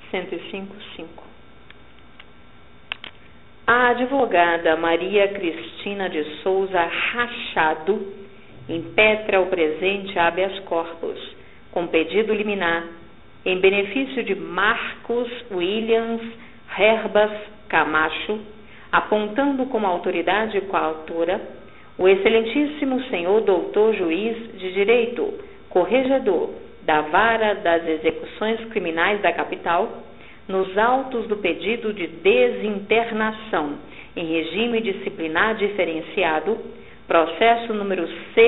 105.5. A advogada Maria Cristina de Souza Rachado impetra o presente habeas corpus, com pedido liminar, em benefício de Marcos Williams Herbas Camacho, apontando como autoridade coautora o excelentíssimo senhor doutor juiz de direito, corregedor da Vara das Execuções Criminais da Capital, nos autos do pedido de desinternação em regime disciplinar diferenciado, processo número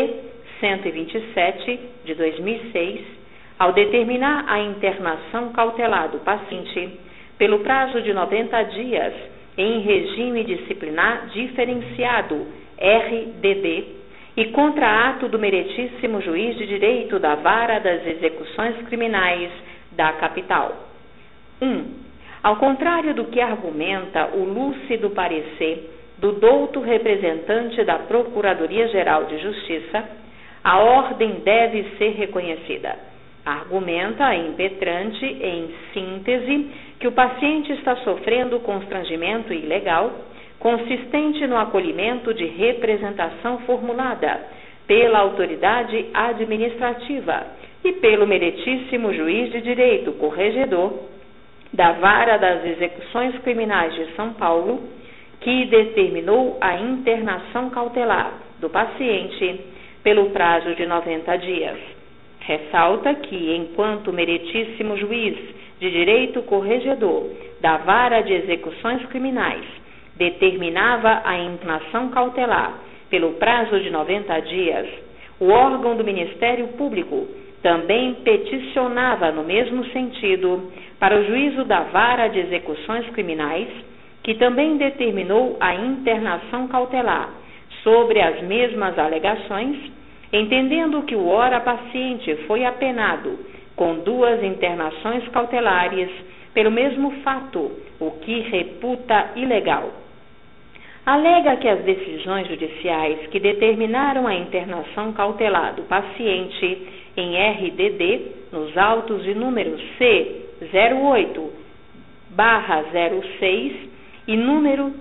C-127, de 2006, ao determinar a internação cautelar do paciente pelo prazo de 90 dias em regime disciplinar diferenciado, RDD, e contra ato do meritíssimo juiz de direito da Vara das Execuções Criminais da Capital. 1. Ao contrário do que argumenta o lúcido parecer do douto representante da Procuradoria-Geral de Justiça, a ordem deve ser reconhecida. Argumenta a impetrante, em síntese, que o paciente está sofrendo constrangimento ilegal, consistente no acolhimento de representação formulada pela autoridade administrativa e pelo meritíssimo juiz de direito corregedor da Vara das Execuções Criminais de São Paulo, que determinou a internação cautelar do paciente pelo prazo de 90 dias. Ressalta que, enquanto meritíssimo juiz de direito corregedor da Vara de Execuções Criminais determinava a internação cautelar pelo prazo de 90 dias, o órgão do Ministério Público também peticionava no mesmo sentido para o juízo da Vara de Execuções Criminais, que também determinou a internação cautelar sobre as mesmas alegações, entendendo que o ora paciente foi apenado com 2 internações cautelares pelo mesmo fato, o que reputa ilegal. Alega que as decisões judiciais que determinaram a internação cautelar do paciente em RDD, nos autos de número C-08/06 e número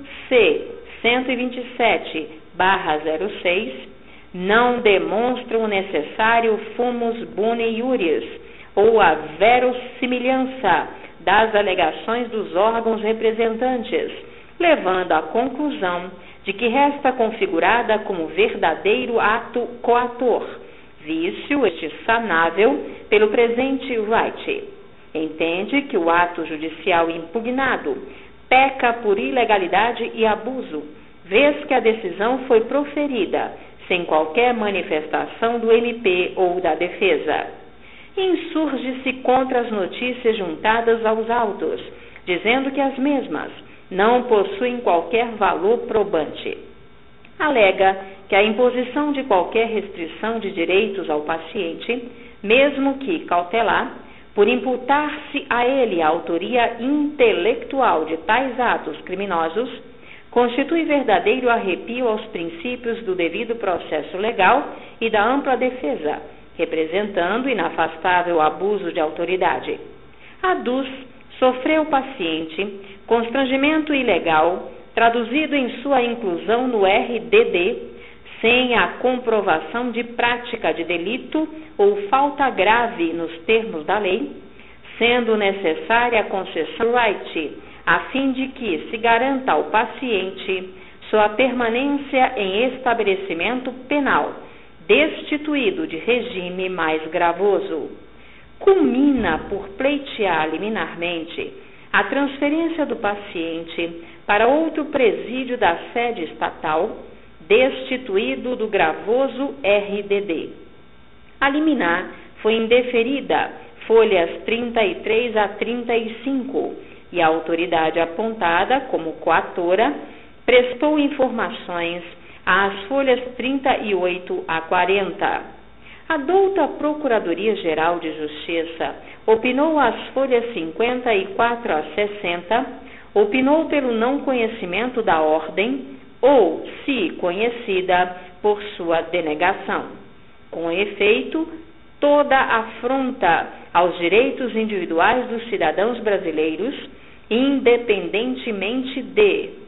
C-127/06, não demonstram o necessário fumus bone iuris ou a verossimilhança das alegações dos órgãos representantes, levando à conclusão de que resta configurada como verdadeiro ato coator, vício este sanável pelo presente right. Entende que o ato judicial impugnado peca por ilegalidade e abuso, vez que a decisão foi proferida sem qualquer manifestação do MP ou da defesa. Insurge-se contra as notícias juntadas aos autos, dizendo que as mesmas não possuem qualquer valor probante. Alega que a imposição de qualquer restrição de direitos ao paciente, mesmo que cautelar, por imputar-se a ele a autoria intelectual de tais atos criminosos, constitui verdadeiro arrepio aos princípios do devido processo legal e da ampla defesa, representando inafastável abuso de autoridade. Aduz sofreu o paciente constrangimento ilegal, traduzido em sua inclusão no RDD, sem a comprovação de prática de delito ou falta grave nos termos da lei, sendo necessária a concessão right, a fim de que se garanta ao paciente sua permanência em estabelecimento penal, destituído de regime mais gravoso. Culmina por pleitear liminarmente a transferência do paciente para outro presídio da sede estatal, destituído do gravoso RDD. A liminar foi indeferida, folhas 33 a 35, e a autoridade apontada como coatora prestou informações às folhas 38 a 40. A douta Procuradoria-Geral de Justiça opinou às folhas 54 a 60, opinou pelo não conhecimento da ordem ou, se conhecida, por sua denegação. Com efeito, toda afronta aos direitos individuais dos cidadãos brasileiros, independentemente de